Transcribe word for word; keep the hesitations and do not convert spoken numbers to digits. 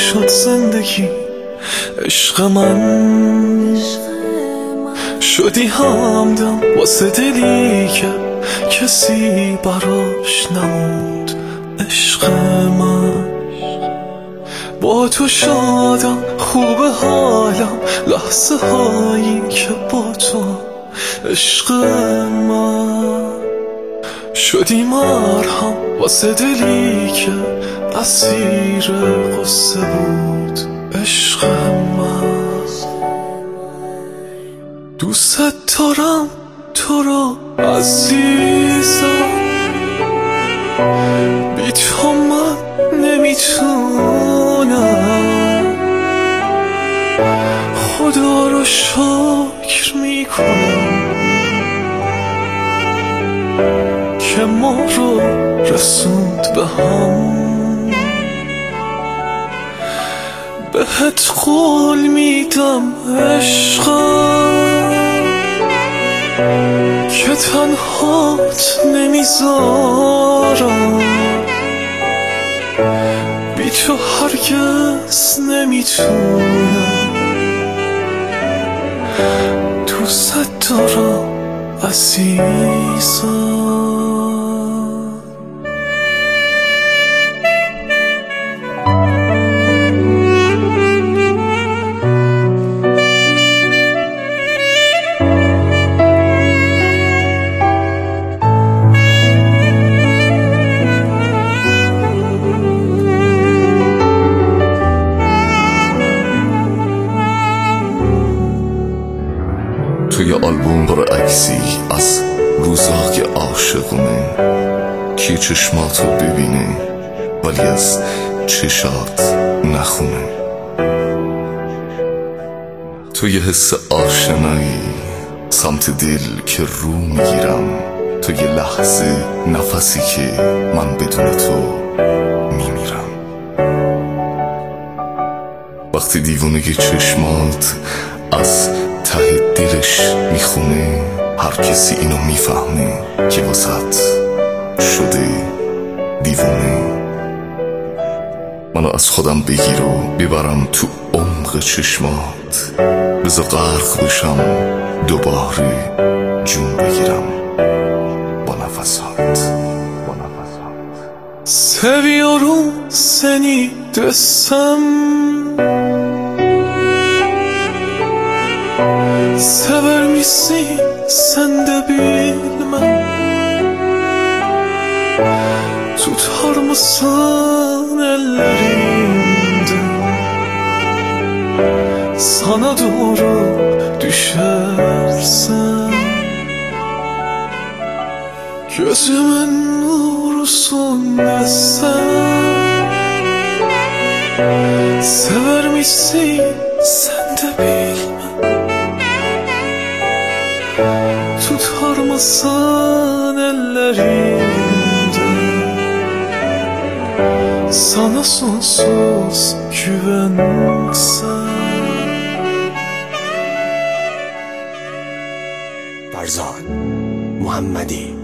شد زندگی. عشق من شدی همدم واسه دلی که کسی براش نموند. عشق من با تو شادم، خوب حالم لحظه هایی که با تو. عشق من شدی مرهم واسه دلی که اسیر قصه بود. عشق من دوست دارم تو رو عزیزم، بی تو من نمیتونم. خدا رو شکر میکنم که ما رو رسوند به هم. بهت قول میدم عشقم که تنهات نمیذارم. بی تو هرگز نمیتونم. دوست دارم عزیزم. توی آلبوم پر عکسی از روزای عاشقونه که چشماتو ببینه ولی از چشات نخونه. توی حس آشنایی سمت دل که رو میگیرم. توی لحظه نفسی که من بدون تو میمیرم. وقتی دیوونگی چشمات از ته دلش میخونه، هر کسی اینو میفهمه که واسط شده دیوونه. منو از خودم بگیر و ببرم تو عمق چشمات. بذار غرق بشم دوباره جون بگیرم با نفسات. Seviyorum seni desem, sever misin sen de bilmem. Tutar mısın ellerimden, sana doğru düşersem. Gözümün nurusun desem, sever misin sen de bilmem. Tutar mısın ellerimden, sana sonsuz güvensem. فرزاد محمدی